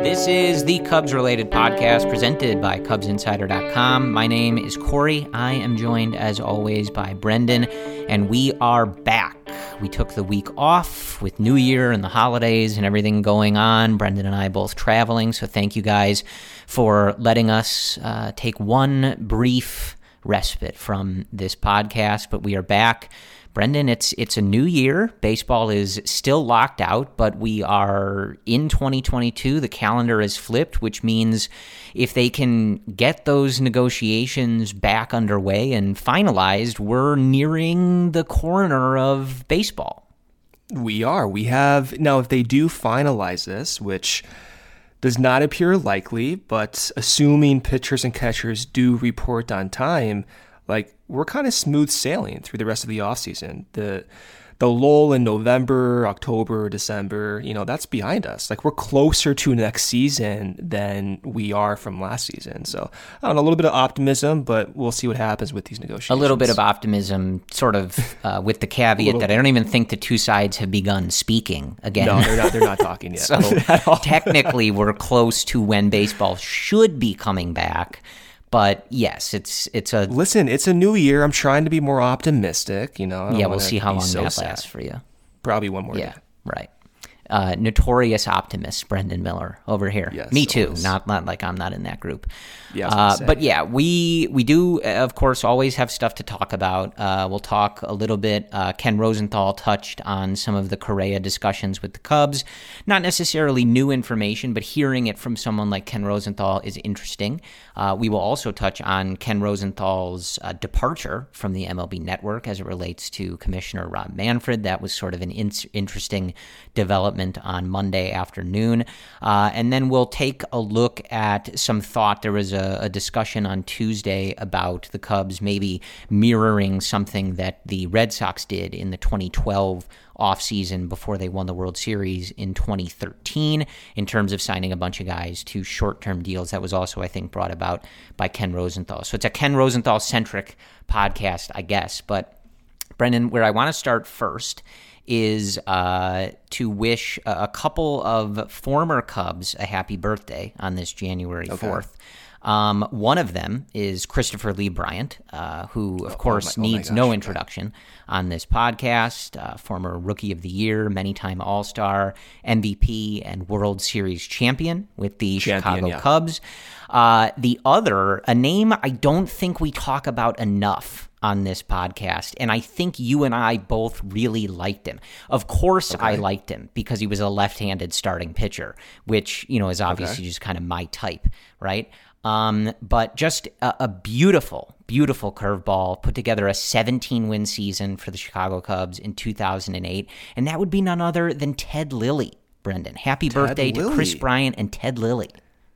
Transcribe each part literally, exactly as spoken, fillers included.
This is the Cubs-related podcast presented by Cubs Insider dot com. My name is Corey. I am joined, as always, by Brendan, and we are back. We took the week off with New Year and the holidays and everything going on. Brendan and I both traveling, so thank you guys for letting us uh, take one brief respite from this podcast, but we are back. Brendan, it's it's a new year. Baseball is still locked out, but we are in twenty twenty-two. The calendar is flipped, which means if they can get those negotiations back underway and finalized, we're nearing the corner of baseball. We are. We have. Now, if they do finalize this, which does not appear likely, but assuming pitchers and catchers do report on time, like, we're kind of smooth sailing through the rest of the offseason. The the lull in November, October, December, you know, that's behind us. Like, we're closer to next season than we are from last season. So, I don't know, a little bit of optimism, but we'll see what happens with these negotiations. A little bit of optimism, sort of uh, with the caveat that I don't even think the two sides have begun speaking again. No, they're not, they're not talking yet. So, technically, we're close to when baseball should be coming back. But yes, it's it's a listen. It's a new year. I'm trying to be more optimistic. You know. I don't yeah, we'll see how long so that sad. lasts for you. Probably one more. Yeah, day. right. Uh, notorious optimist, Brendan Miller over here. Yes, Me too. always. Not not like I'm not in that group. Yeah, I was uh, but yeah, we we do of course always have stuff to talk about. Uh, we'll talk a little bit. Uh, Ken Rosenthal touched on some of the Correa discussions with the Cubs. Not necessarily new information, but hearing it from someone like Ken Rosenthal is interesting. Uh, we will also touch on Ken Rosenthal's uh, departure from the M L B Network as it relates to Commissioner Rob Manfred. That was sort of an in- interesting development on Monday afternoon. Uh, and then we'll take a look at some thought. There was a, a discussion on Tuesday about the Cubs maybe mirroring something that the Red Sox did in the twenty twelve offseason before they won the World Series in twenty thirteen in terms of signing a bunch of guys to short-term deals. That was also, I think, brought about by Ken Rosenthal. So it's a Ken Rosenthal-centric podcast, I guess. But, Brendan, where I want to start first is uh, to wish a, a couple of former Cubs a happy birthday on this January fourth. Okay. Um, one of them is Christopher Lee Bryant, uh, who, of oh, course, oh my, needs oh no introduction on this podcast. Uh, former Rookie of the Year, many-time All-Star, M V P, and World Series champion with the champion, Chicago yeah. Cubs. Uh, the other, a name I don't think we talk about enough on this podcast, and I think you and I both really liked him. Of course, okay. I liked him because he was a left-handed starting pitcher, which, you know, is obviously okay. just kind of my type, right? Um, but just a, a beautiful, beautiful curveball, put together a seventeen-win season for the Chicago Cubs in two thousand eight, and that would be none other than Ted Lilly, Brendan. Happy Ted birthday Lilly. to Chris Bryant and Ted Lilly.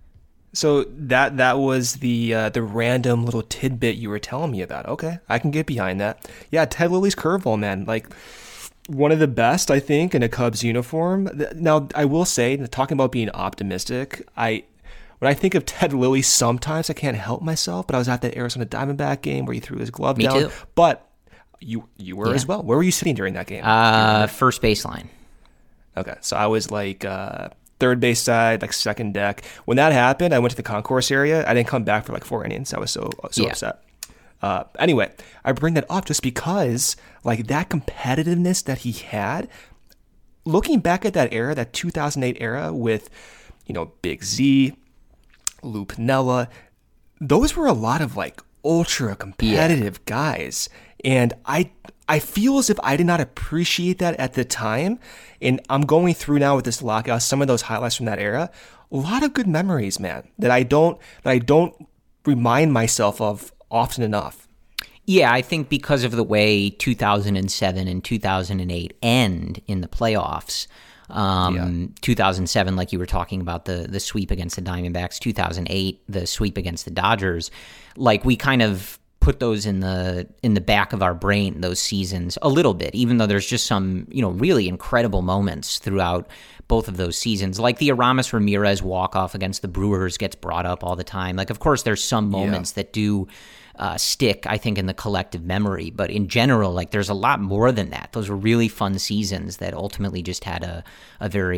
So that that was the uh, the random little tidbit you were telling me about. Okay, I can get behind that. Yeah, Ted Lilly's curveball, man, like one of the best, I think, in a Cubs uniform. Now, I will say, talking about being optimistic, I when I think of Ted Lilly, sometimes I can't help myself. But I was at that Arizona Diamondback game where he threw his glove me down. Too. But you you were yeah. as well. Where were you sitting during that game? Uh, first baseline. Okay, so I was like. Uh, Third base side, like second deck. When that happened, I went to the concourse area. I didn't come back for like four innings. I was so so yeah. upset. Uh, anyway, I bring that up just because, like, that competitiveness that he had. Looking back at that era, that two thousand eight era with, you know, Big Z, Lou Piniella, those were a lot of like ultra competitive yeah. guys, and I. I feel as if I did not appreciate that at the time, and I'm going through now with this lockout some of those highlights from that era. A lot of good memories, man, that I don't that I don't remind myself of often enough. Yeah, I think because of the way two thousand seven and two thousand eight end in the playoffs. Um, yeah. two thousand seven, like you were talking about, the the sweep against the Diamondbacks. two thousand eight, the sweep against the Dodgers. Like, we kind of put those in the in the back of our brain, those seasons, a little bit, even though there's just some, you know, really incredible moments throughout both of those seasons. Like the Aramis Ramirez walk-off against the Brewers gets brought up all the time. Like, of course, there's some moments yeah. that do uh, stick, I think, in the collective memory. But in general, like, there's a lot more than that. Those were really fun seasons that ultimately just had a, a very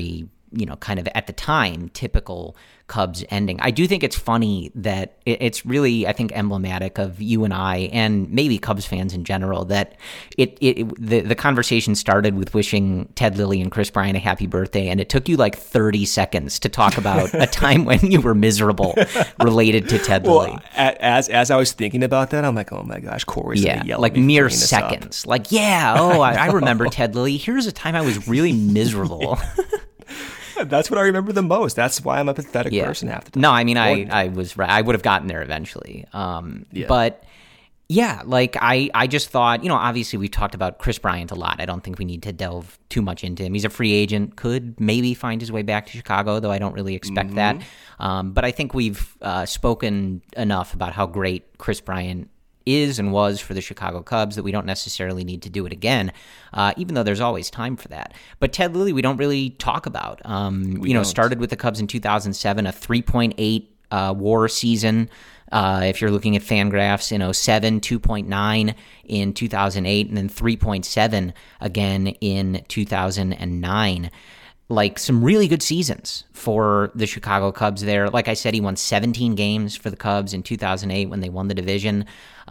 you know, kind of at the time, typical Cubs ending. I do think it's funny that it, it's really, I think, emblematic of you and I, and maybe Cubs fans in general, that it, it, it the, the conversation started with wishing Ted Lilly and Chris Bryant a happy birthday, and it took you like thirty seconds to talk about a time when you were miserable related to Ted well, Lilly. As as I was thinking about that, I'm like, oh my gosh, Corey's yeah, gonna yell like at me for mere bringing this up. seconds. Like, yeah, oh, I, I remember Ted Lilly. Here's a time I was really miserable. That's what I remember the most. That's why I'm a pathetic yeah. person half the time. No, I mean, I, I was right. I would have gotten there eventually. Um, Yeah. But yeah, like I, I just thought, you know, obviously we've talked about Chris Bryant a lot. I don't think we need to delve too much into him. He's a free agent, could maybe find his way back to Chicago, though I don't really expect Mm-hmm. that. Um, but I think we've uh, spoken enough about how great Chris Bryant is and was for the Chicago Cubs that we don't necessarily need to do it again, uh, even though there's always time for that. But Ted Lilly, we don't really talk about. Um, you know, don't. started with the Cubs in two thousand seven, a three point eight uh, WAR season. Uh, if you're looking at Fangraphs in oh seven, two point nine in two thousand eight, and then three point seven again in two thousand nine. Like some really good seasons for the Chicago Cubs there. Like I said, he won seventeen games for the Cubs in two thousand eight when they won the division.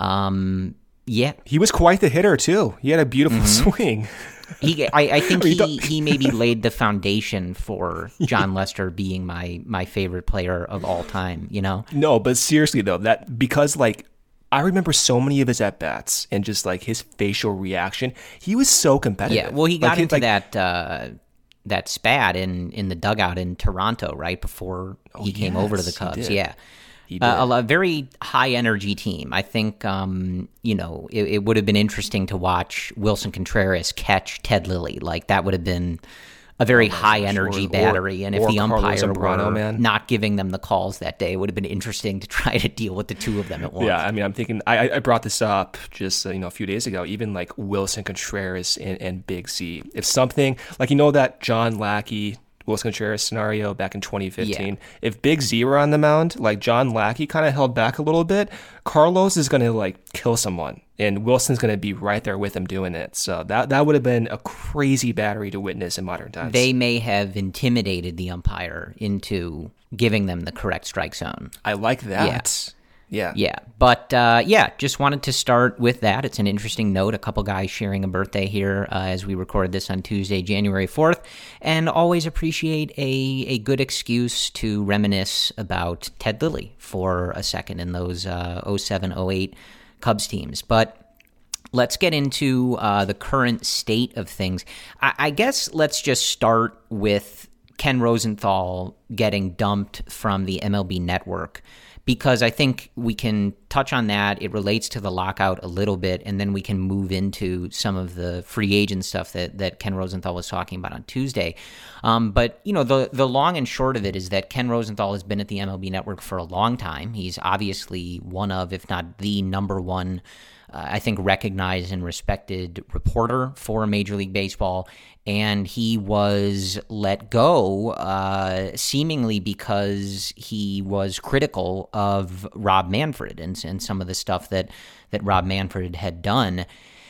Um, yeah. He was quite the hitter, too. He had a beautiful Mm-hmm. swing. He, I, I think He he, don't- he maybe laid the foundation for John Lester being my my favorite player of all time, you know? No, but seriously, though, that because, like, I remember so many of his at-bats and just, like, his facial reaction. He was so competitive. Yeah, well, he got Like, into like, that uh, that spat in, in the dugout in Toronto, right, before he came over to the yes, he Cubs. did. Yeah. He did. Uh, a, a very high-energy team. I think, um, you know, it, it would have been interesting to watch Wilson Contreras catch Ted Lilly. Like, that would have been a very high-energy or- battery. And if or the Carlos umpire Zambrano, were man. not giving them the calls that day, it would have been interesting to try to deal with the two of them at once. Yeah, I mean, I'm thinking, I, I brought this up just, uh, you know, a few days ago, even like Wilson Contreras and, and Big Z. If something, like, you know, that John Lackey, Wilson Contreras scenario back in twenty fifteen, Yeah. if Big Z were on the mound, like John Lackey kind of held back a little bit, Carlos is going to like kill someone and Wilson's going to be right there with him doing it. So that, that would have been a crazy battery to witness in modern times. They may have intimidated the umpire into giving them the correct strike zone. I like that. Yeah. Yeah, but uh, yeah, just wanted to start with that. It's an interesting note. A couple guys sharing a birthday here uh, as we record this on Tuesday, January fourth, and always appreciate a, a good excuse to reminisce about Ted Lilly for a second in those uh, oh seven oh eight Cubs teams. But let's get into uh, the current state of things. I, I guess let's just start with Ken Rosenthal getting dumped from the M L B Network, because I think we can touch on that. It relates to the lockout a little bit, and then we can move into some of the free agent stuff that, that Ken Rosenthal was talking about on Tuesday. Um, but, you know, the, the long and short of it is that Ken Rosenthal has been at the M L B Network for a long time. He's obviously one of, if not the number one, uh, I think, recognized and respected reporter for Major League Baseball. And he was let go uh, seemingly because he was critical of Rob Manfred and, and some of the stuff that, that Rob Manfred had done.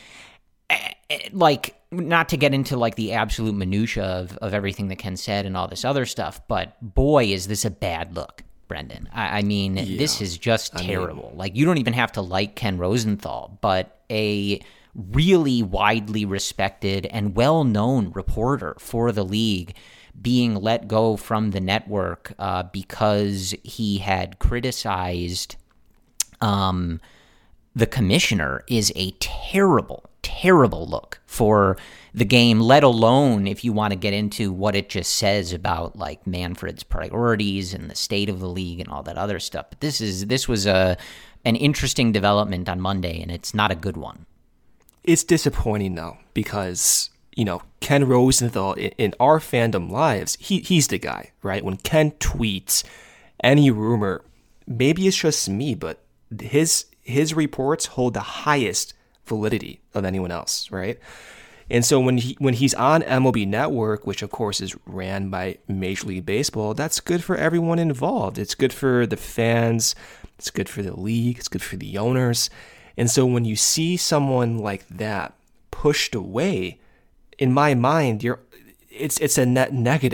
Like, not to get into like the absolute minutia of, of everything that Ken said and all this other stuff, but boy, is this a bad look, Brendan. I, I mean, yeah. this is just terrible. I mean, like, you don't even have to like Ken Rosenthal, but a really widely respected and well-known reporter for the league being let go from the network uh, because he had criticized um, the commissioner is a terrible, terrible look for the game, let alone if you want to get into what it just says about like Manfred's priorities and the state of the league and all that other stuff. But this is this was a an interesting development on Monday, and it's not a good one. It's disappointing, though, because, you know, Ken Rosenthal, in, in our fandom lives, he he's the guy, right? When Ken tweets any rumor, maybe it's just me, but his his reports hold the highest validity of anyone else, right? And so when he when he's on M L B Network, which of course is ran by Major League Baseball, that's good for everyone involved. It's good for the fans. It's good for the league. It's good for the owners. And so when you see someone like that pushed away, in my mind, you're it's it's a net negative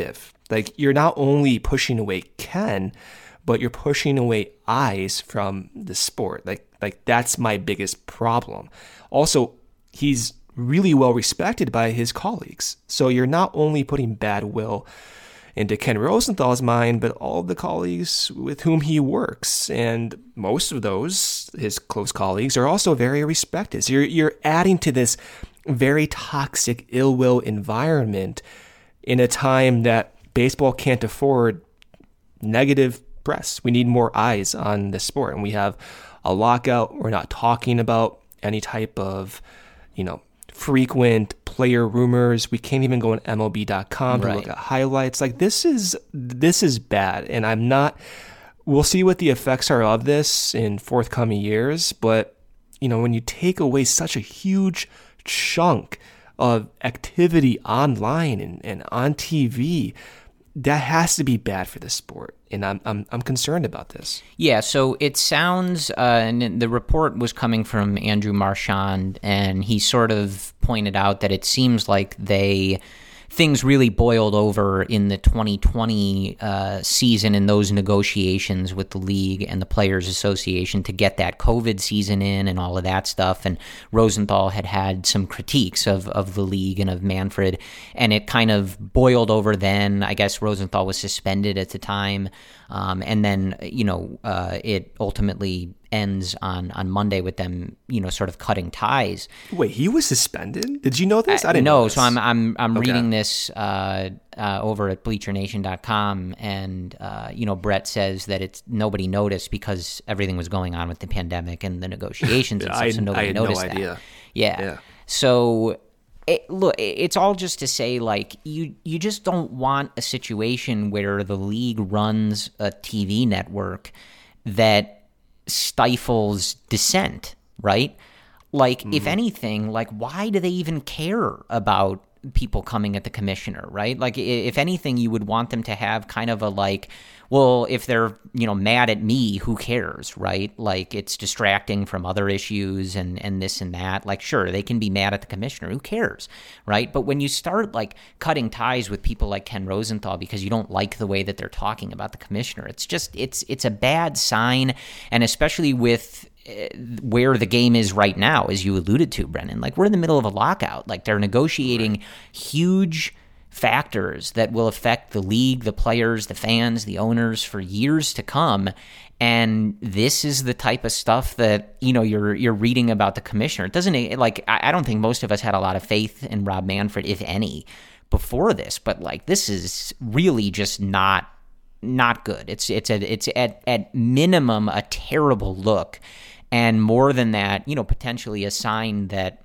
Like, you're not only pushing away Ken, but you're pushing away eyes from the sport. Like, like that's my biggest problem. Also, he's really well respected by his colleagues. So you're not only putting bad will into Ken Rosenthal's mind, but all the colleagues with whom he works. And most of those, his close colleagues, are also very respected. So you're, you're adding to this very toxic, ill will environment in a time that baseball can't afford negative press. We need more eyes on the sport. And we have a lockout. We're not talking about any type of, you know, frequent player rumors. We can't even go on M L B dot com to Right. look at highlights. Like, this is this is bad. And I'm not, we'll see what the effects are of this in forthcoming years. But, you know, when you take away such a huge chunk of activity online and, and on T V, that has to be bad for the sport. And I'm I'm I'm concerned about this. Yeah, so it sounds, uh, and the report was coming from Andrew Marchand, and he sort of pointed out that it seems like they things really boiled over in the twenty twenty uh, season in those negotiations with the league and the Players Association to get that COVID season in and all of that stuff. And Rosenthal had had some critiques of, of the league and of Manfred, and it kind of boiled over then. I guess Rosenthal was suspended at the time, um, and then, you know, uh, it ultimately ends on, on Monday with them, you know, sort of cutting ties. Wait, he was suspended? Did you know this? I, I didn't know. know this. So I'm I'm I'm Okay. reading this uh, uh, over at Bleacher Nation dot com, and uh, you know, Brett says that it's nobody noticed because everything was going on with the pandemic and the negotiations and stuff, I, so nobody I had noticed no that. idea. Yeah. Yeah. So it, look, it's all just to say, like, you you just don't want a situation where the league runs a T V network that stifles dissent, right? Like, mm. if anything, like, why do they even care about people coming at the commissioner, right? Like, if anything, you would want them to have kind of a, like, well, if they're, you know, mad at me, who cares, right? Like, it's distracting from other issues and, and this and that. Like, sure, they can be mad at the commissioner. Who cares, right? But when you start, like, cutting ties with people like Ken Rosenthal because you don't like the way that they're talking about the commissioner, it's just, it's it's a bad sign. And especially with where the game is right now, as you alluded to, Brennan, like, we're in the middle of a lockout. Like, they're negotiating right. huge factors that will affect the league, the players, the fans, the owners for years to come. And this is the type of stuff that, you know, you're you're reading about the commissioner. It doesn't, like, I don't think most of us had a lot of faith in Rob Manfred, if any, before this. But, like, this is really just not not good. It's it's a it's at at minimum a terrible look. And more than that, you know, potentially a sign that,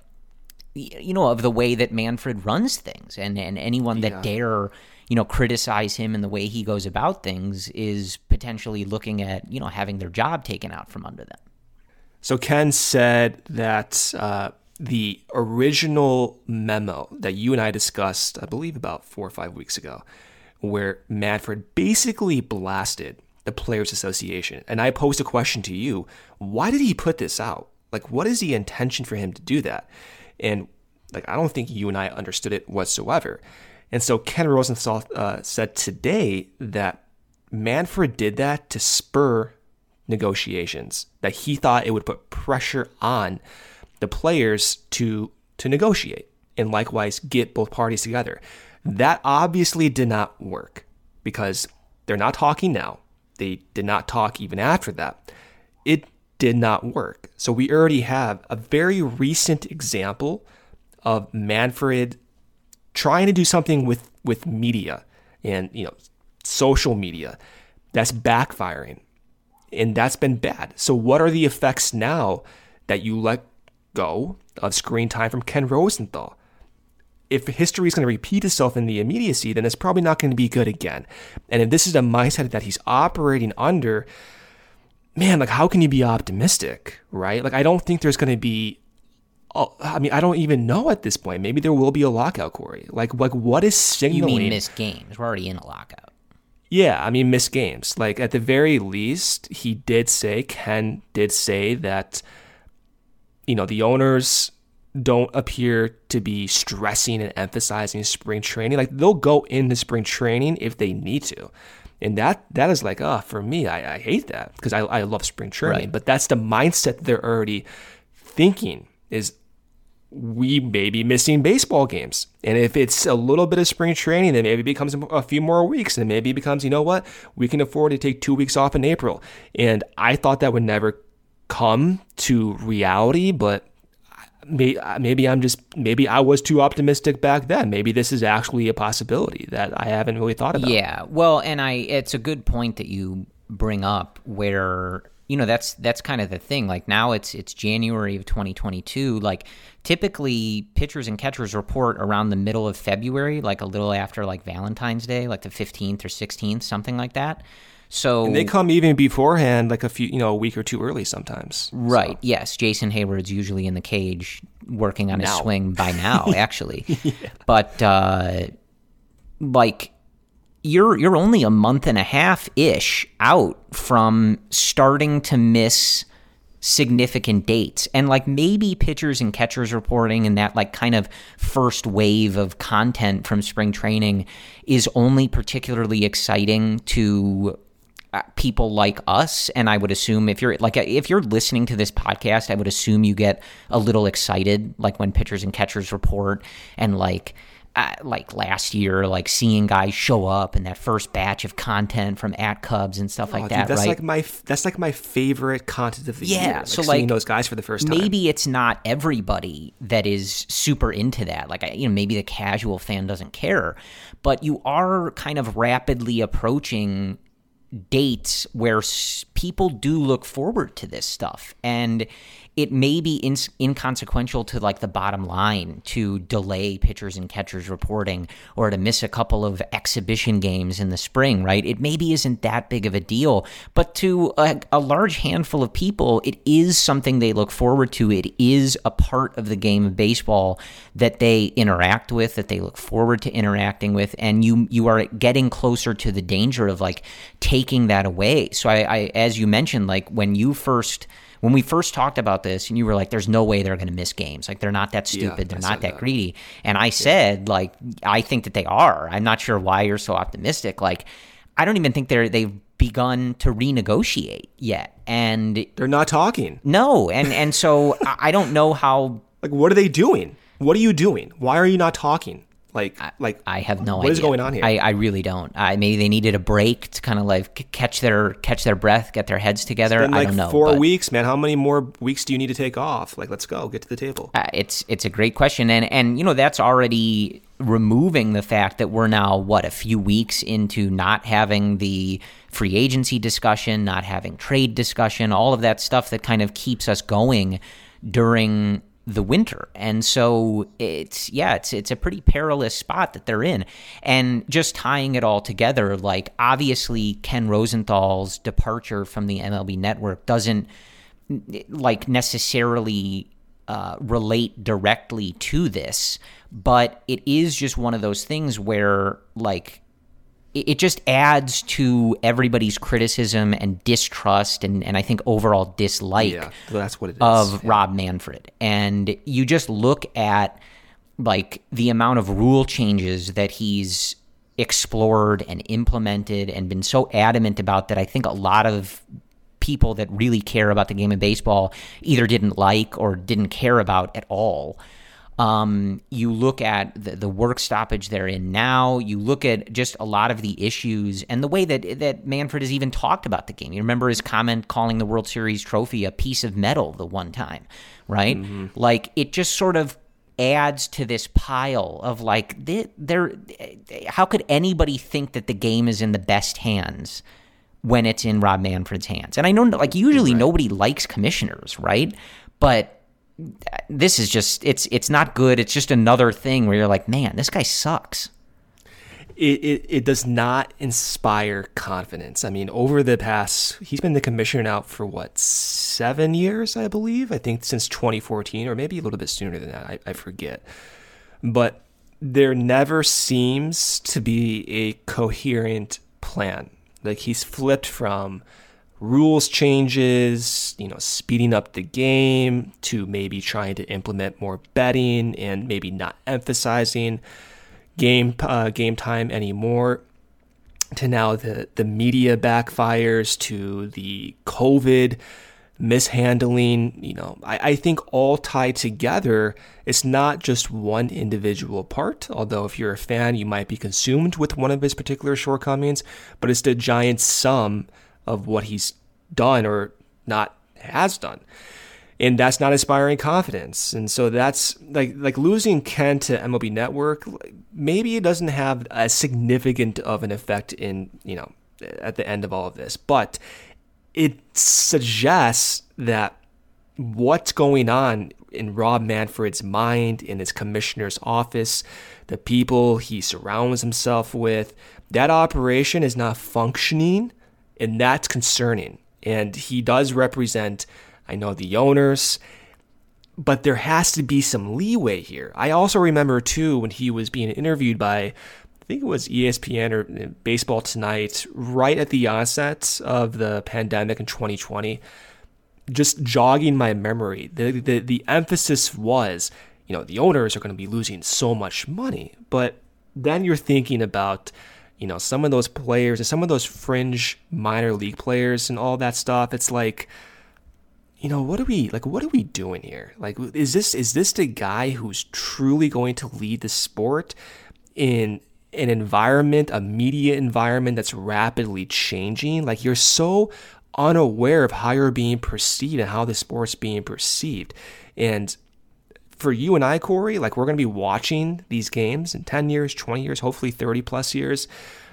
you know, of the way that Manfred runs things, and, and anyone that Yeah. dare, you know, criticize him and the way he goes about things is potentially looking at, you know, having their job taken out from under them. So Ken said that uh, the original memo that you and I discussed, I believe about four or five weeks ago, where Manfred basically blasted the Players Association. And I posed a question to you. Why did he put this out? Like, what is the intention for him to do that? And, like, I don't think you and I understood it whatsoever. And so Ken Rosenthal uh, said today that Manfred did that to spur negotiations, that he thought it would put pressure on the players to to negotiate and likewise get both parties together. That obviously did not work because they're not talking now. They did not talk even after that. It did not work. So we already have a very recent example of Manfred trying to do something with, with media and, you know, social media that's backfiring. And that's been bad. So what are the effects now that you let go of screen time from Ken Rosenthal? If history is going to repeat itself in the immediacy, then it's probably not going to be good again. And if this is a mindset that he's operating under, man, like, how can you be optimistic, right? Like, I don't think there's going to be, oh, I mean, I don't even know at this point. Maybe there will be a lockout, Corey. Like, like what is signaling? You mean missed games? We're already in a lockout. Yeah, I mean, missed games. Like, at the very least, he did say, Ken did say that, you know, the owners don't appear to be stressing and emphasizing spring training. Like, they'll go into spring training if they need to. And that that is like, oh, for me, I, I hate that because I, I love spring training. Right. But that's the mindset that they're already thinking is we may be missing baseball games. And if it's a little bit of spring training, then maybe it becomes a few more weeks. And maybe it becomes, you know what, we can afford to take two weeks off in April. And I thought that would never come to reality, but maybe I'm just, maybe I was too optimistic back then. Maybe this is actually a possibility that I haven't really thought about. Yeah, well, and I, it's a good point that you bring up where, you know, that's that's kind of the thing. Like, now it's it's January of twenty twenty-two. Like, typically pitchers and catchers report around the middle of February, like a little after like Valentine's Day, like the fifteenth or sixteenth, something like that. So and they come even beforehand, like a few, you know, a week or two early sometimes. Right. So. Yes. Jason Hayward's usually in the cage working on his now. swing by now, actually. Yeah. But uh, like, you're you're only a month and a half ish out from starting to miss significant dates. And like, maybe pitchers and catchers reporting and that like kind of first wave of content from spring training is only particularly exciting to people like us. And I would assume if you're like, if you're listening to this podcast, I would assume you get a little excited, like when pitchers and catchers report, and like, uh, like last year, like seeing guys show up in that first batch of content from at Cubs and stuff like oh, that. Dude, that's right? like my, that's like my favorite content of the yeah, year. Like, so seeing like those guys for the first time. Maybe it's not everybody that is super into that. Like, you know, maybe the casual fan doesn't care, but you are kind of rapidly approaching dates where s- people do look forward to this stuff, and it may be in- inconsequential to like the bottom line to delay pitchers and catchers reporting or to miss a couple of exhibition games in the spring, right? It maybe isn't that big of a deal, but to a, a large handful of people, it is something they look forward to. It is a part of the game of baseball that they interact with, that they look forward to interacting with, and you you are getting closer to the danger of like taking that away. So I, I as you mentioned, like when you first When we first talked about this, and you were like, there's no way they're going to miss games. Like, they're not that stupid. Yeah, they're I not that, that greedy. And I said, yeah. like, I think that they are. I'm not sure why you're so optimistic. Like, I don't even think they're, they've begun to renegotiate yet. And they're not talking. No. And, and so I don't know how. Like, what are they doing? What are you doing? Why are you not talking? Like, I, like I have no what idea. What is going on here? I, I really don't. I, maybe they needed a break to kind of like catch their catch their breath, get their heads together. It's been like I don't know. Four but, weeks, man. How many more weeks do you need to take off? Like, let's go, get to the table. Uh, it's it's a great question, and and you know that's already removing the fact that we're now what a few weeks into not having the free agency discussion, not having trade discussion, all of that stuff that kind of keeps us going during the winter. And so it's, yeah, it's, it's a pretty perilous spot that they're in. And just tying it all together, like obviously Ken Rosenthal's departure from the M L B Network doesn't like necessarily uh, relate directly to this, but it is just one of those things where like, it just adds to everybody's criticism and distrust and, and I think overall dislike yeah, that's what it is. of yeah. Rob Manfred. And you just look at like the amount of rule changes that he's explored and implemented and been so adamant about that I think a lot of people that really care about the game of baseball either didn't like or didn't care about at all. Um, you look at the, the work stoppage they're in now. You look at just a lot of the issues and the way that that Manfred has even talked about the game. You remember his comment calling the World Series trophy a piece of metal the one time, right? Mm-hmm. Like it just sort of adds to this pile of like, there. How could anybody think that the game is in the best hands when it's in Rob Manfred's hands? And I know, like usually right. nobody likes commissioners, right? But this is just, it's it's not good. It's just another thing where you're like, man, this guy sucks. It, it it does not inspire confidence. I mean, over the past, he's been the commissioner now for what, seven years, I believe? I think since twenty fourteen, or maybe a little bit sooner than that. I, I forget. But there never seems to be a coherent plan. Like he's flipped from rules changes, you know, speeding up the game, to maybe trying to implement more betting and maybe not emphasizing game uh, game time anymore, to now the, the media backfires, to the COVID mishandling, you know, I, I think all tied together. It's not just one individual part, although if you're a fan, you might be consumed with one of his particular shortcomings, but it's the giant sum of what he's done or not has done. And that's not inspiring confidence. And so that's like like losing Ken to M L B Network, maybe it doesn't have as significant of an effect in, you know, at the end of all of this, but it suggests that what's going on in Rob Manfred's mind, in his commissioner's office, the people he surrounds himself with, that operation is not functioning, and that's concerning. And he does represent, I know, the owners, but there has to be some leeway here. I also remember, too, when he was being interviewed by, I think it was E S P N or Baseball Tonight, right at the onset of the pandemic in twenty twenty, just jogging my memory. The, the, the emphasis was, you know, the owners are going to be losing so much money. But then you're thinking about, you know, some of those players and some of those fringe minor league players and all that stuff. It's like, you know, what are we like? What are we doing here? Like, is this is this the guy who's truly going to lead the sport in an environment, a media environment that's rapidly changing? Like, you're so unaware of how you're being perceived and how the sport's being perceived. And for you and I, Corey, like, we're going to be watching these games in ten years, twenty years, hopefully thirty plus years.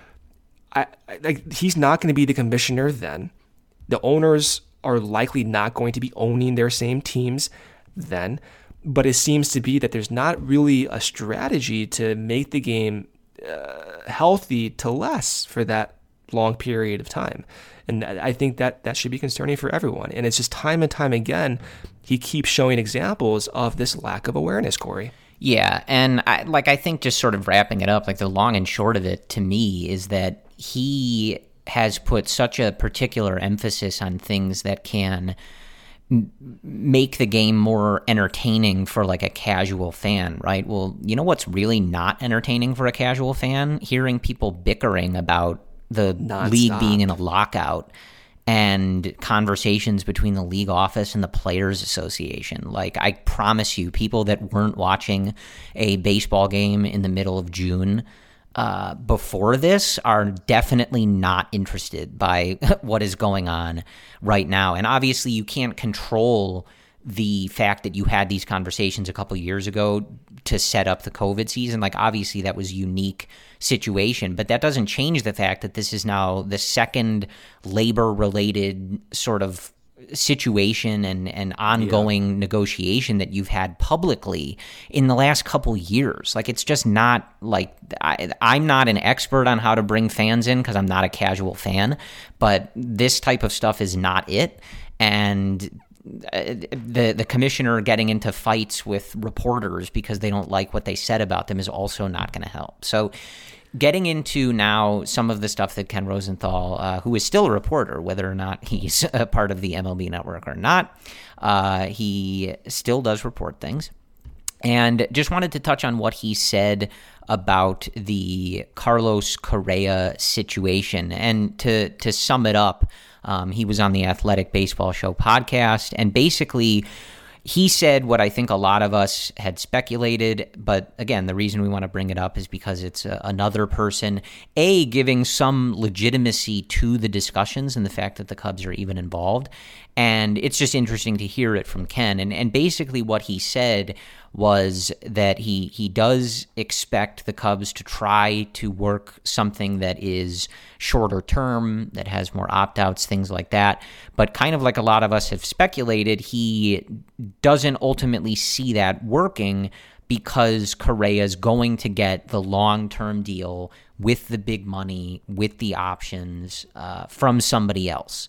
I, I like he's not going to be the commissioner then. The owners are likely not going to be owning their same teams then. But it seems to be that there's not really a strategy to make the game uh, healthy to last for that long period of time. And I think that that should be concerning for everyone. And it's just time and time again, he keeps showing examples of this lack of awareness, Corey. Yeah, and I, like I think just sort of wrapping it up, like the long and short of it to me is that he has put such a particular emphasis on things that can m- make the game more entertaining for like a casual fan, right? Well, you know what's really not entertaining for a casual fan? Hearing people bickering about the Non-stop. league being in a lockout and conversations between the league office and the Players Association. Like, I promise you, people that weren't watching a baseball game in the middle of June uh, before this are definitely not interested by what is going on right now. And obviously, you can't control the fact that you had these conversations a couple years ago to set up the COVID season. Like, obviously that was a unique situation, but that doesn't change the fact that this is now the second labor related sort of situation and, and ongoing yeah. negotiation that you've had publicly in the last couple years. Like, it's just not like I, I'm not an expert on how to bring fans in because I'm not a casual fan, but this type of stuff is not it. And the the commissioner getting into fights with reporters because they don't like what they said about them is also not going to help. So getting into now some of the stuff that Ken Rosenthal, uh, who is still a reporter, whether or not he's a part of the M L B Network or not, uh, he still does report things. And just wanted to touch on what he said about the Carlos Correa situation. And to to sum it up, Um, he was on the Athletic Baseball Show podcast, and basically he said what I think a lot of us had speculated, but again, the reason we want to bring it up is because it's uh, another person, A, giving some legitimacy to the discussions and the fact that the Cubs are even involved, and it's just interesting to hear it from Ken. And, and basically what he said was that he, he does expect the Cubs to try to work something that is shorter term, that has more opt-outs, things like that. But kind of like a lot of us have speculated, he doesn't ultimately see that working because Correa is going to get the long-term deal with the big money, with the options uh, from somebody else.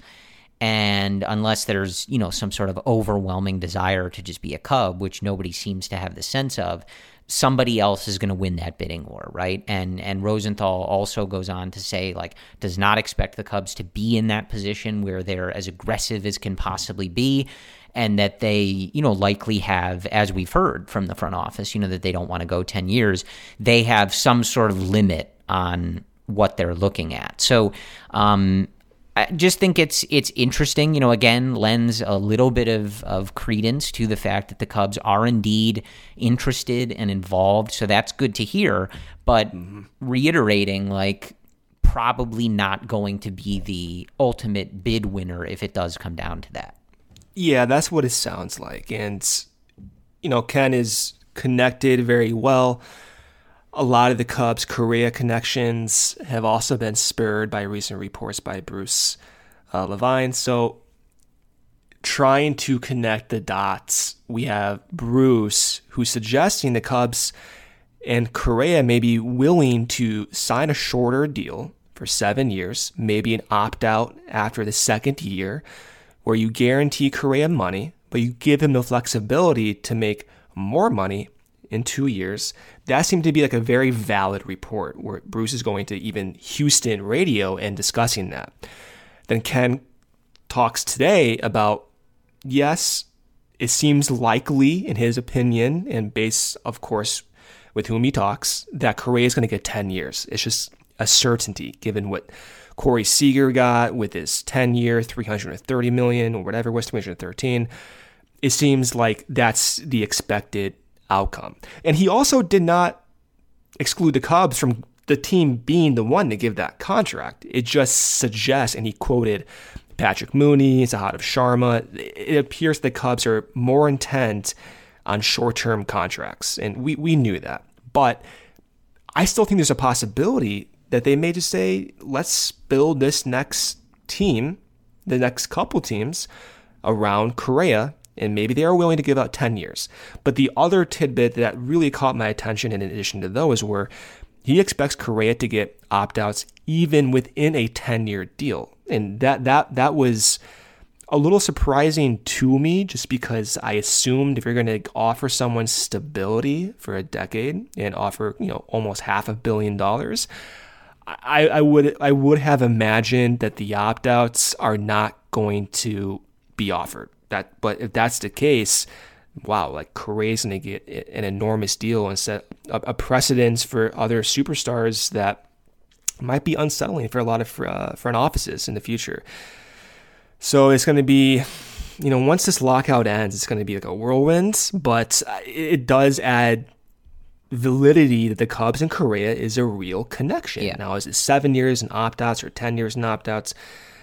And unless there's, you know, some sort of overwhelming desire to just be a Cub, which nobody seems to have the sense of, somebody else is going to win that bidding war, right? And and Rosenthal also goes on to say, like, does not expect the Cubs to be in that position where they're as aggressive as can possibly be, and that they, you know, likely have, as we've heard from the front office, you know, that they don't want to go ten years. They have some sort of limit on what they're looking at. So, um, I just think it's it's interesting, you know, again, lends a little bit of, of credence to the fact that the Cubs are indeed interested and involved. So that's good to hear. But mm-hmm. reiterating, like, probably not going to be the ultimate bid winner if it does come down to that. Yeah, that's what it sounds like. And, you know, Ken is connected very well. A lot of the Cubs' Correa connections have also been spurred by recent reports by Bruce uh, Levine. So trying to connect the dots, we have Bruce, who's suggesting the Cubs and Correa may be willing to sign a shorter deal for seven years, maybe an opt-out after the second year, where you guarantee Correa money, but you give him the flexibility to make more money in two years. That seemed to be like a very valid report where Bruce is going to even Houston radio and discussing that. Then Ken talks today about, yes, it seems likely in his opinion, and based, of course, with whom he talks, that Correa is going to get ten years. It's just a certainty given what Corey Seager got with his ten-year, three hundred thirty million dollars or whatever it was, three hundred thirteen. It seems like that's the expected outcome. And he also did not exclude the Cubs from the team being the one to give that contract. It just suggests, and he quoted Patrick Mooney, Sahadev Sharma, it appears the Cubs are more intent on short-term contracts. And we, we knew that. But I still think there's a possibility that they may just say, let's build this next team, the next couple teams, around Correa, and maybe they are willing to give out ten years. But the other tidbit that really caught my attention in addition to those were he expects Correa to get opt-outs even within a ten-year deal. And that that that was a little surprising to me, just because I assumed if you're going to offer someone stability for a decade and offer, you know, almost half a billion dollars, I, I would I would have imagined that the opt-outs are not going to be offered. That, but if that's the case, wow, like Correa's going to get an enormous deal and set a, a precedence for other superstars that might be unsettling for a lot of uh, front offices in the future. So it's going to be, you know, once this lockout ends, it's going to be like a whirlwind, but it does add validity that the Cubs and Correa is a real connection. Yeah. Now, is it seven years in opt-outs or ten years in opt-outs?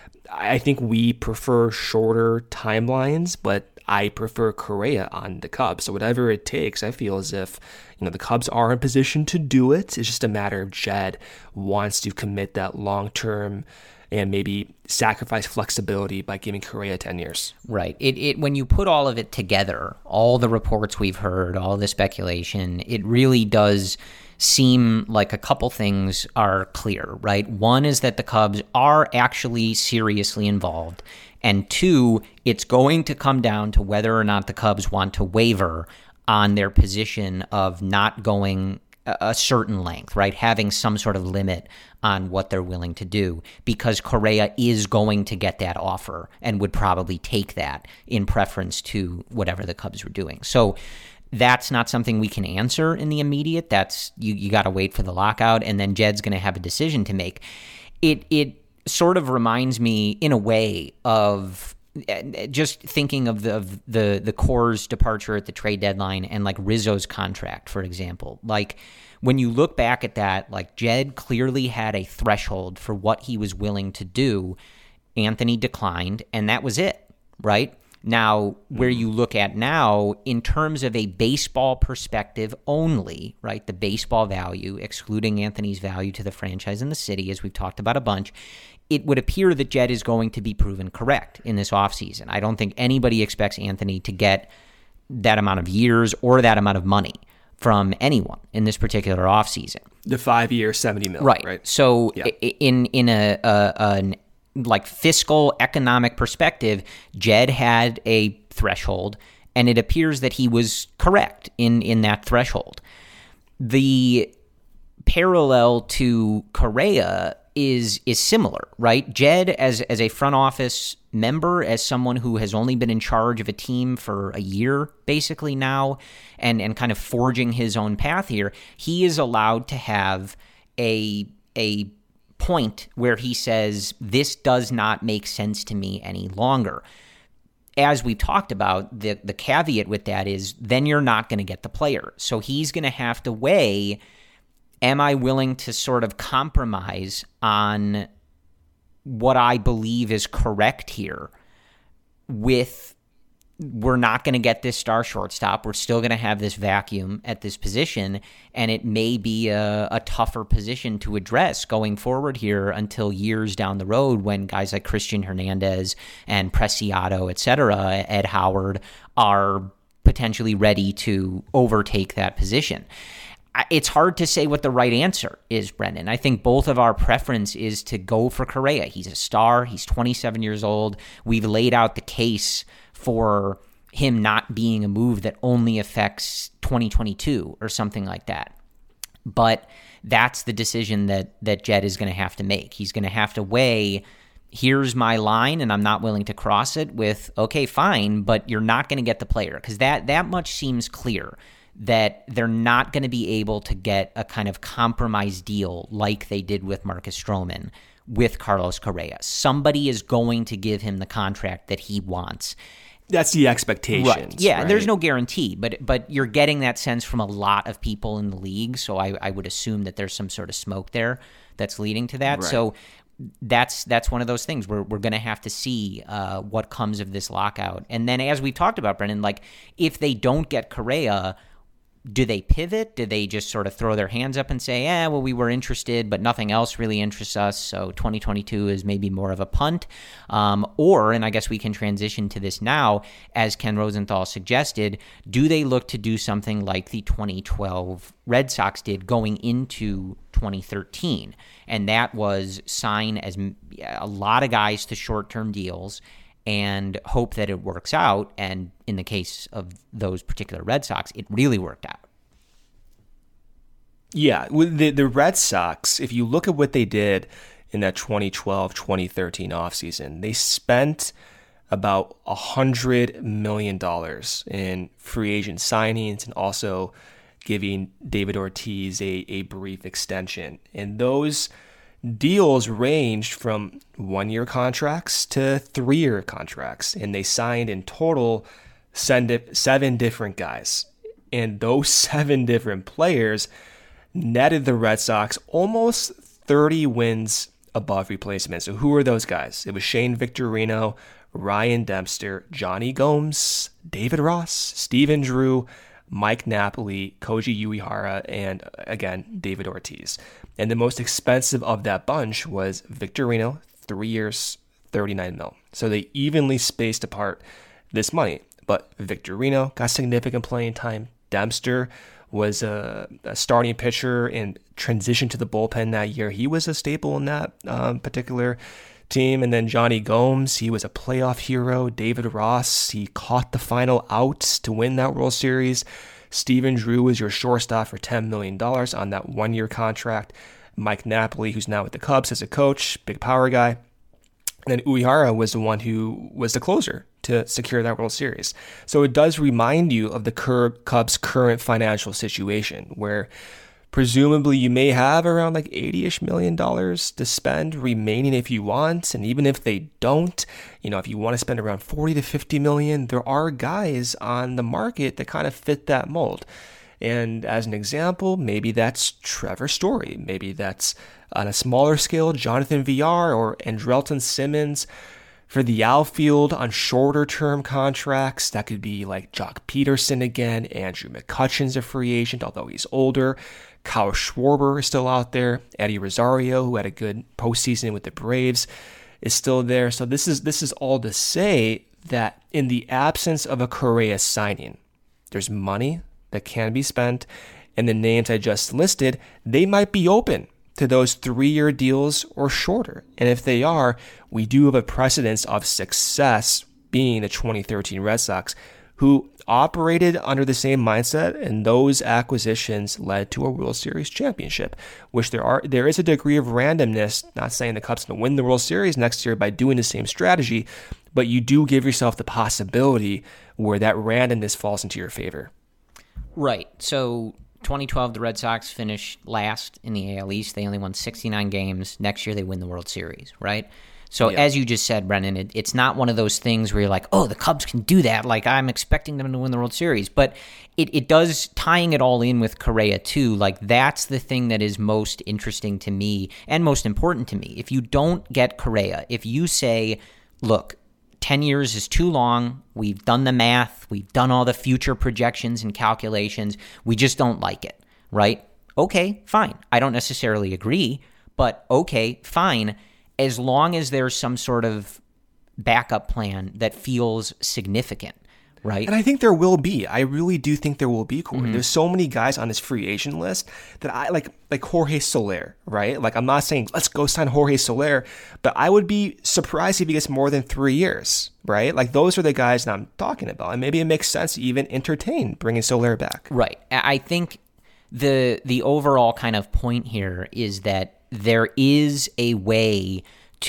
I think we prefer shorter timelines, but I prefer Correa on the Cubs. So whatever it takes, I feel as if, you know, the Cubs are in position to do it. It's just a matter of Jed wants to commit that long-term and maybe sacrifice flexibility by giving Correa ten years. Right. It it when you put all of it together, all the reports we've heard, all the speculation, it really does seem like a couple things are clear, right? One is that the Cubs are actually seriously involved. And two, it's going to come down to whether or not the Cubs want to waver on their position of not going a certain length, right? Having some sort of limit on what they're willing to do, because Correa is going to get that offer and would probably take that in preference to whatever the Cubs were doing. So that's not something we can answer in the immediate. That's you, you got to wait for the lockout, and then Jed's going to have a decision to make. It it sort of reminds me in a way of just thinking of the of the the Core's departure at the trade deadline and like Rizzo's contract, for example. Like when you look back at that, like Jed clearly had a threshold for what he was willing to do. Anthony declined, and that was it, right? Now, where you look at now, in terms of a baseball perspective only, right, the baseball value, excluding Anthony's value to the franchise and the city, as we've talked about a bunch, it would appear that Jed is going to be proven correct in this offseason. I don't think anybody expects Anthony to get that amount of years or that amount of money from anyone in this particular offseason. The five-year, seventy mil, right? right? So yeah. in in a, a an like fiscal economic perspective, Jed had a threshold, and it appears that he was correct in, in that threshold. the parallel to Correa is is similar, right? Jed, as as a front office member, as someone who has only been in charge of a team for a year basically now, and and kind of forging his own path here, he is allowed to have a a point where he says, this does not make sense to me any longer. As we've talked about, the the caveat with that is then you're not going to get the player. So he's going to have to weigh, am I willing to sort of compromise on what I believe is correct here with, we're not going to get this star shortstop. We're still going to have this vacuum at this position, and it may be a, a tougher position to address going forward here until years down the road when guys like Christian Hernandez and Preciado, et cetera, Ed Howard, are potentially ready to overtake that position. It's hard to say what the right answer is, Brendan. I think both of our preference is to go for Correa. He's a star. He's twenty-seven years old. We've laid out the case for him not being a move that only affects twenty twenty-two or something like that. But that's the decision that that Jed is going to have to make. He's going to have to weigh, here's my line and I'm not willing to cross it, with, okay, fine, but you're not going to get the player. Because that, that much seems clear, that they're not going to be able to get a kind of compromise deal like they did with Marcus Stroman with Carlos Correa. Somebody is going to give him the contract that he wants. That's the expectations. Right. Yeah, right? There's no guarantee, but but you're getting that sense from a lot of people in the league, so I, I would assume that there's some sort of smoke there that's leading to that. Right. So that's that's one of those things where we're going to have to see uh, what comes of this lockout. And then as we talked about, Brendan, like if they don't get Correa, do they pivot? Do they just sort of throw their hands up and say, yeah, well, we were interested, but nothing else really interests us, so twenty twenty-two is maybe more of a punt? Um, or, and I guess we can transition to this now, as Ken Rosenthal suggested, do they look to do something like the twenty twelve Red Sox did going into twenty thirteen? And that was sign as a lot of guys to short-term deals and hope that it works out. And in the case of those particular Red Sox, it really worked out. Yeah, with the, the Red Sox, if you look at what they did in that twenty twelve twenty thirteen offseason, they spent about one hundred million dollars in free agent signings and also giving David Ortiz a, a brief extension. And those deals ranged from one-year contracts to three-year contracts, and they signed in total seven different guys. And those seven different players netted the Red Sox almost thirty wins above replacement. So who are those guys? It was Shane Victorino, Ryan Dempster, Johnny Gomes, David Ross, Stephen Drew, Mike Napoli, Koji Uehara, and again, David Ortiz. And the most expensive of that bunch was Victorino, three years, thirty-nine mil. So they evenly spaced apart this money. But Victorino got significant playing time. Dempster was a, a starting pitcher and transitioned to the bullpen that year. He was a staple in that um, particular team. And then Johnny Gomes, he was a playoff hero. David Ross, he caught the final out to win that World Series. Stephen Drew was your shortstop for ten million dollars on that one-year contract. Mike Napoli, who's now with the Cubs as a coach, big power guy. And then Uehara was the one who was the closer to secure that World Series. So it does remind you of the Cubs' current financial situation, where presumably you may have around like eighty-ish million dollars to spend remaining if you want. And even if they don't, you know, if you want to spend around forty to fifty million, there are guys on the market that kind of fit that mold. And as an example, maybe that's Trevor Story. Maybe that's on a smaller scale, Jonathan Villar or Andrelton Simmons. For the outfield on shorter term contracts, that could be like Jock Peterson again. Andrew McCutchen's a free agent, although he's older. Kyle Schwarber is still out there. Eddie Rosario, who had a good postseason with the Braves, is still there. So this is this is all to say that in the absence of a Correa signing, there's money that can be spent, and the names I just listed, they might be open to those three-year deals or shorter. And if they are, we do have a precedence of success being the twenty thirteen Red Sox, who operated under the same mindset, and those acquisitions led to a World Series championship, which there are there is a degree of randomness, not saying the Cubs can win the World Series next year by doing the same strategy, but you do give yourself the possibility where that randomness falls into your favor. Right. So twenty twelve, the Red Sox finished last in the A L East. They only won sixty-nine games. Next year, they win the World Series, right? So yeah. As you just said, Brennan, it, it's not one of those things where you're like, oh, the Cubs can do that. Like, I'm expecting them to win the World Series. But it, it does, tying it all in with Correa, too, like, that's the thing that is most interesting to me and most important to me. If you don't get Correa, if you say, look, ten years is too long, we've done the math, we've done all the future projections and calculations, we just don't like it, right? Okay, fine. I don't necessarily agree, but okay, fine. As long as there's some sort of backup plan that feels significant, right? And I think there will be. I really do think there will be, Corey. Mm-hmm. There's so many guys on this free agent list that I like, like Jorge Soler, right? Like, I'm not saying let's go sign Jorge Soler, but I would be surprised if he gets more than three years, right? Like, those are the guys that I'm talking about. And maybe it makes sense to even entertain bringing Soler back. Right. I think the the overall kind of point here is that there is a way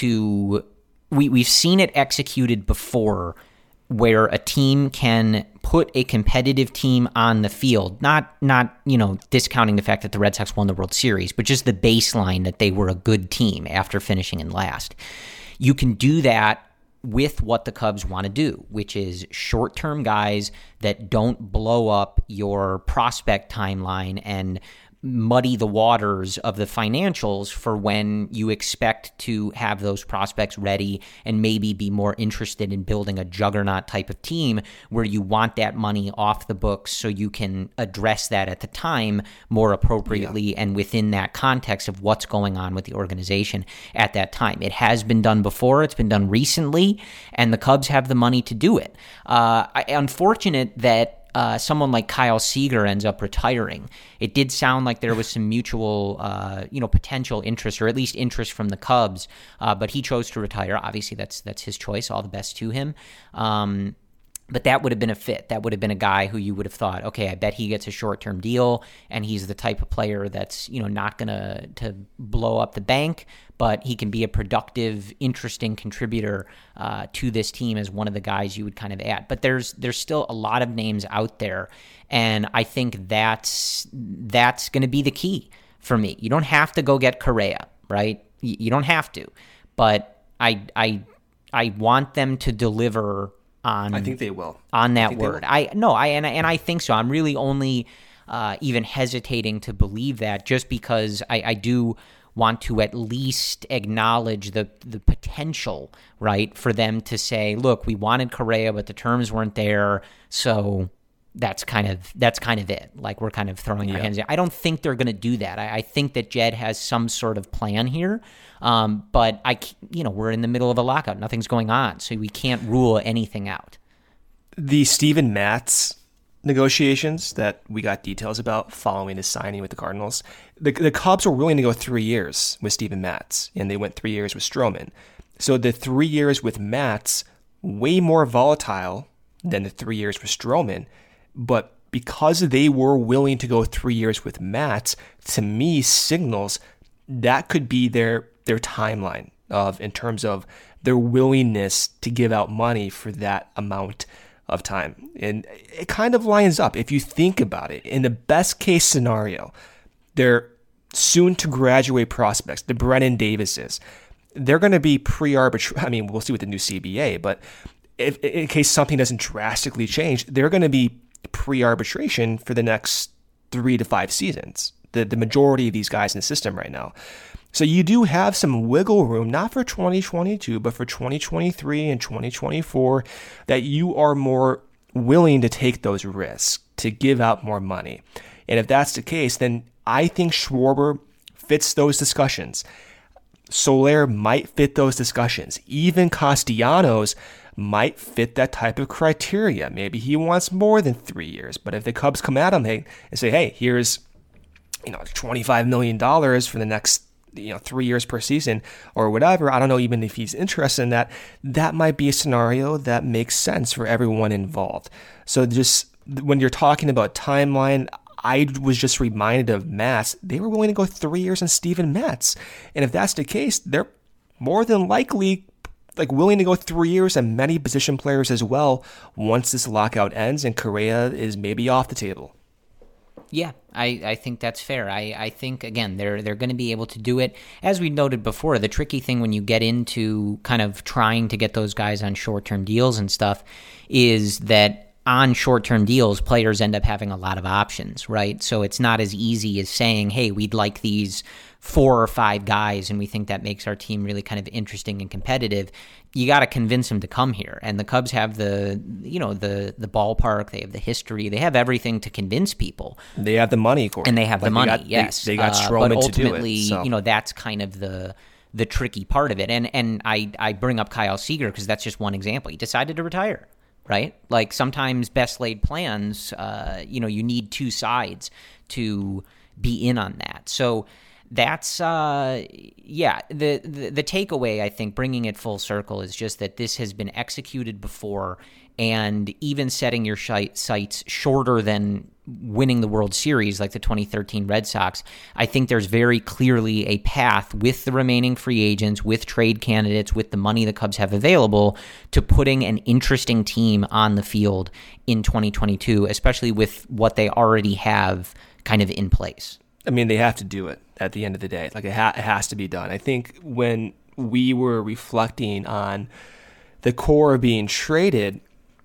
to, we, we've seen it executed before where a team can put a competitive team on the field, not, not, you know, discounting the fact that the Red Sox won the World Series, but just the baseline that they were a good team after finishing in last. You can do that with what the Cubs want to do, which is short-term guys that don't blow up your prospect timeline and muddy the waters of the financials for when you expect to have those prospects ready and maybe be more interested in building a juggernaut type of team where you want that money off the books so you can address that at the time more appropriately yeah. and within that context of what's going on with the organization at that time. It has been done before. It's been done recently, and the Cubs have the money to do it. Uh, I, unfortunate that Uh, someone like Kyle Seager ends up retiring. It did sound like there was some mutual, uh, you know, potential interest, or at least interest from the Cubs, uh, but he chose to retire. Obviously, that's that's his choice. All the best to him. Um, But that would have been a fit. That would have been a guy who you would have thought, okay, I bet he gets a short-term deal, and he's the type of player that's, you know, not going to to blow up the bank, but he can be a productive, interesting contributor uh, to this team as one of the guys you would kind of add. But there's there's still a lot of names out there, and I think that's that's going to be the key for me. You don't have to go get Correa, right? You don't have to, but I I I want them to deliver. On, I think they will. On that I word. I no, I and, and I think so. I'm really only uh, even hesitating to believe that just because I, I do want to at least acknowledge the the potential, right, for them to say, look, we wanted Correa, but the terms weren't there, so that's kind of that's kind of it. Like, we're kind of throwing our yeah. hands in. I don't think they're going to do that. I, I think that Jed has some sort of plan here, um, but I, you know, we're in the middle of a lockout. Nothing's going on, so we can't rule anything out. The Steven Matz negotiations that we got details about following his signing with the Cardinals, the the Cubs were willing to go three years with Steven Matz, and they went three years with Stroman. So the three years with Matz, way more volatile than the three years with Stroman. But because they were willing to go three years with Matz, to me signals that could be their their timeline of in terms of their willingness to give out money for that amount of time. And it kind of lines up if you think about it. In the best case scenario, they're soon to graduate prospects, the Brennan Davises. They're going to be pre-arbitration. I mean, we'll see with the new C B A, but if in case something doesn't drastically change, they're going to be pre-arbitration for the next three to five seasons. The the majority of these guys in the system right now. So you do have some wiggle room, not for twenty twenty-two, but for twenty twenty-three and twenty twenty-four, that you are more willing to take those risks, to give out more money. And if that's the case, then I think Schwarber fits those discussions. Soler might fit those discussions. Even Castellanos might fit that type of criteria. Maybe he wants more than three years. But if the Cubs come at him and say, hey, here's, you know, twenty-five million dollars for the next you know, three years per season or whatever. I don't know even if he's interested in that. That might be a scenario that makes sense for everyone involved. So just when you're talking about timeline, I was just reminded of Matz. They were willing to go three years on Steven Matz. And if that's the case, they're more than likely like willing to go three years on many position players as well once this lockout ends and Correa is maybe off the table. Yeah, I, I think that's fair. I, I think, again, they're they're going to be able to do it. As we noted before, the tricky thing when you get into kind of trying to get those guys on short-term deals and stuff is that on short-term deals, players end up having a lot of options, right? So it's not as easy as saying, hey, we'd like these four or five guys and we think that makes our team really kind of interesting and competitive. You got to convince them to come here. And the Cubs have the, you know, the the ballpark, they have the history, they have everything to convince people. They have the money, Corey. And they have like the money, they got, yes. They, they got uh, Stroman but to do it. ultimately, So. you know, that's kind of the the tricky part of it. And and I, I bring up Kyle Seager because that's just one example. He decided to retire. Right? Like sometimes best laid plans, uh, you know, you need two sides to be in on that. So that's, uh, yeah, the, the, the takeaway, I think, bringing it full circle is just that this has been executed before, and even setting your sights shorter than winning the World Series like the twenty thirteen Red Sox, I think there's very clearly a path with the remaining free agents, with trade candidates, with the money the Cubs have available to putting an interesting team on the field in twenty twenty-two, especially with what they already have kind of in place. I mean, they have to do it at the end of the day. Like it, ha- it has to be done. I think when we were reflecting on the core being traded,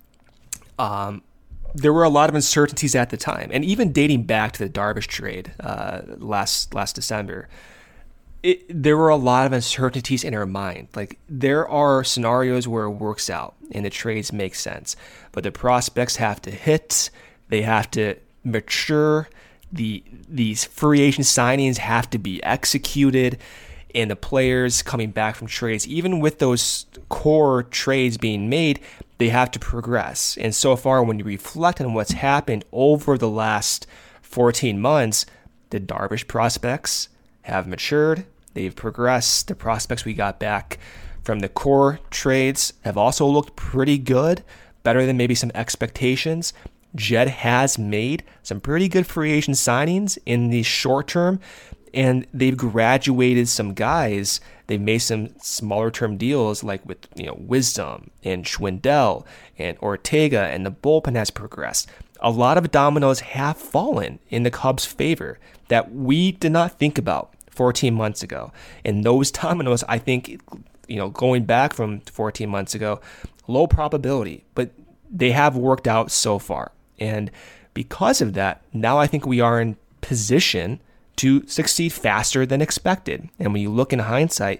um, there were a lot of uncertainties at the time, and even dating back to the Darvish trade uh, last last December, it, there were a lot of uncertainties in our mind. Like there are scenarios where it works out and the trades make sense, but the prospects have to hit, they have to mature, the these free agent signings have to be executed, and the players coming back from trades, even with those core trades being made, they have to progress. And so far, when you reflect on what's happened over the last fourteen months, the Darvish prospects have matured. They've progressed. The prospects we got back from the core trades have also looked pretty good, better than maybe some expectations. Jed has made some pretty good free agent signings in the short term, and they've graduated some guys. They've made some smaller term deals like with, you know, Wisdom and Schwindel and Ortega, and the bullpen has progressed. A lot of dominoes have fallen in the Cubs' favor that we did not think about fourteen months ago. And those dominoes, I think, you know, going back from fourteen months ago, low probability, but they have worked out so far. And because of that, now I think we are in position to succeed faster than expected. And when you look in hindsight,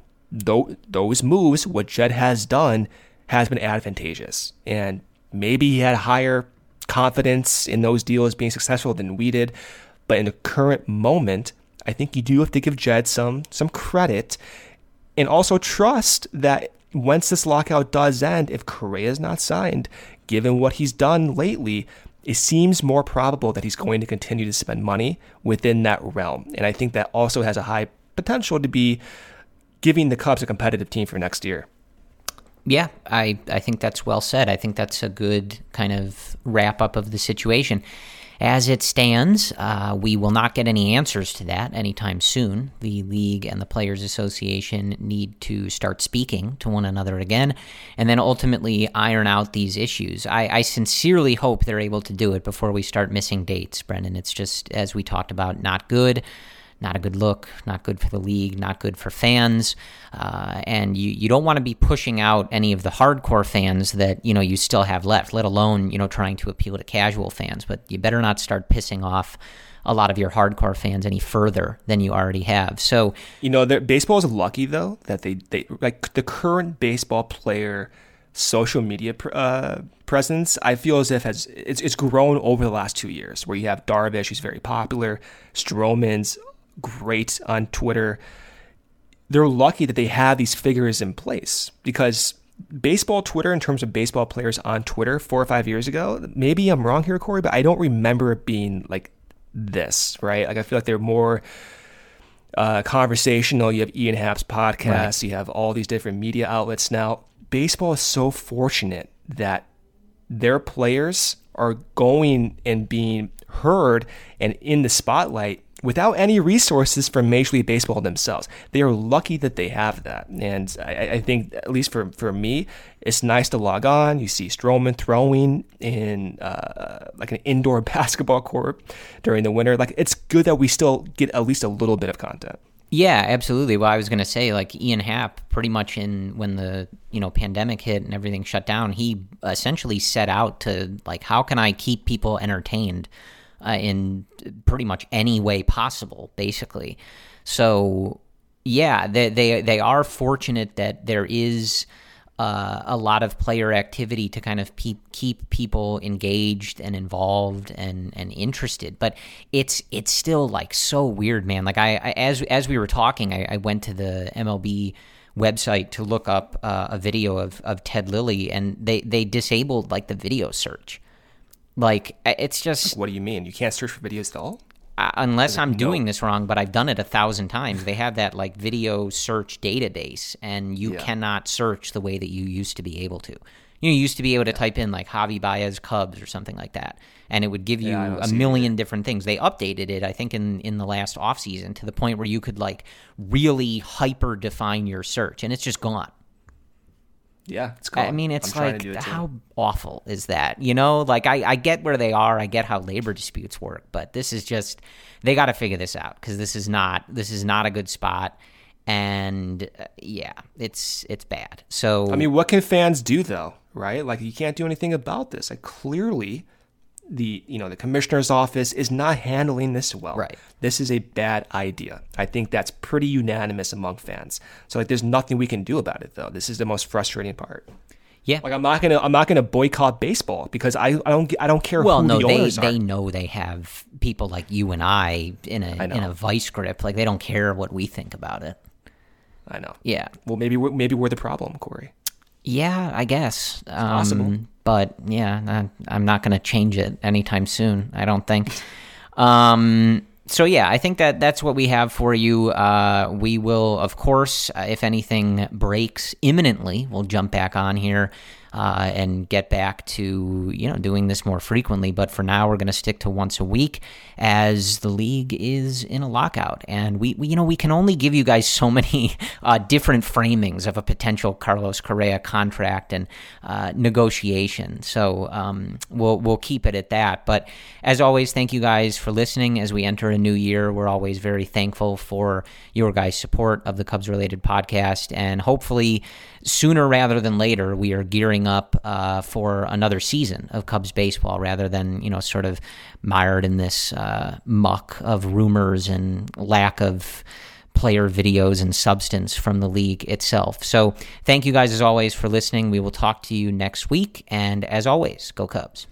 those moves, what Jed has done, has been advantageous. And maybe he had higher confidence in those deals being successful than we did. But in the current moment, I think you do have to give Jed some some credit, and also trust that once this lockout does end, if Correa is not signed, given what he's done lately, it seems more probable that he's going to continue to spend money within that realm. And I think that also has a high potential to be giving the Cubs a competitive team for next year. Yeah, I, I think that's well said. I think that's a good kind of wrap up of the situation. As it stands, uh, we will not get any answers to that anytime soon. The league and the Players Association need to start speaking to one another again, and then ultimately iron out these issues. I, I sincerely hope they're able to do it before we start missing dates, Brendan. It's just, as we talked about, not good. Not a good look, not good for the league, not good for fans. Uh, and you, you don't want to be pushing out any of the hardcore fans that, you know, you still have left, let alone, you know, trying to appeal to casual fans. But you better not start pissing off a lot of your hardcore fans any further than you already have. So, you know, baseball is lucky, though, that they, they like the current baseball player social media uh, presence, I feel as if has it's, it's grown over the last two years, where you have Darvish, who's very popular, Stroman's great on Twitter. They're lucky that they have these figures in place, because baseball Twitter, in terms of baseball players on Twitter four or five years ago, maybe I'm wrong here, Corey, but I don't remember it being like this, right? Like I feel like they're more uh, conversational. You have Ian Happ's podcast. Right. You have all these different media outlets now. Baseball is so fortunate that their players are going and being heard and in the spotlight without any resources from Major League Baseball themselves. They are lucky that they have that. And I, I think, at least for, for me, it's nice to log on. You see Stroman throwing in uh, like an indoor basketball court during the winter. Like, it's good that we still get at least a little bit of content. Yeah, absolutely. Well, I was going to say, like, Ian Happ, pretty much in when the, you know, pandemic hit and everything shut down, he essentially set out to, like, how can I keep people entertained uh, in pretty much any way possible, basically. So, yeah, they they, they are fortunate that there is uh, a lot of player activity to kind of keep keep people engaged and involved and, and interested. But it's it's still like so weird, man. Like I, I as as we were talking, I, I went to the M L B website to look up uh, a video of, of Ted Lilly, and they, they disabled like the video search. Like it's just What do you mean? You can't search for videos at all? Uh, unless I'm No. doing this wrong, but I've done it a thousand times. They have that like video search database, and you Yeah. cannot search the way that you used to be able to. You know, you used to be able to type in like Javi Baez Cubs or something like that, and it would give you Yeah, I don't a see it million different things. They updated it, I think, in, in the last offseason to the point where you could like really hyper define your search, and it's just gone. Yeah, it's gone. I mean, it's I'm trying like, to do it too. how awful is that? You know, like I, I get where they are. I get how labor disputes work, but this is just, they got to figure this out because this is not, this is not a good spot. And uh, yeah, it's, it's bad. So, I mean, what can fans do though, right? Like, you can't do anything about this. Like, clearly, the you know the commissioner's office is not handling this well. Right. This is a bad idea. I think that's pretty unanimous among fans. So like, there's nothing we can do about it though. This is the most frustrating part. yeah. Like, I'm not gonna I'm not gonna boycott baseball because I I don't I don't care Well, who no, the they, owners are. they know they have people like you and I in a, I know. in a vice grip. Like they don't care what we think about it. I know. Yeah. Well, maybe we're, maybe we're the problem, Corey. Yeah, I guess. Um, possible. But yeah, I, I'm not going to change it anytime soon, I don't think. Um, so yeah, I think that that's what we have for you. Uh, we will, of course, uh, if anything breaks imminently, we'll jump back on here uh, and get back to, you know, doing this more frequently. But for now, we're going to stick to once a week as the league is in a lockout. And we, we you know, we can only give you guys so many uh, different framings of a potential Carlos Correa contract and uh, negotiation. So um, we'll we'll keep it at that. But as always, thank you guys for listening. As we enter a new year, we're always very thankful for your guys' support of the Cubs-related podcast. And hopefully, sooner rather than later, we are gearing up uh, for another season of Cubs baseball rather than, you know, sort of mired in this uh, muck of rumors and lack of player videos and substance from the league itself. So thank you guys as always for listening. We will talk to you next week. And as always, go Cubs.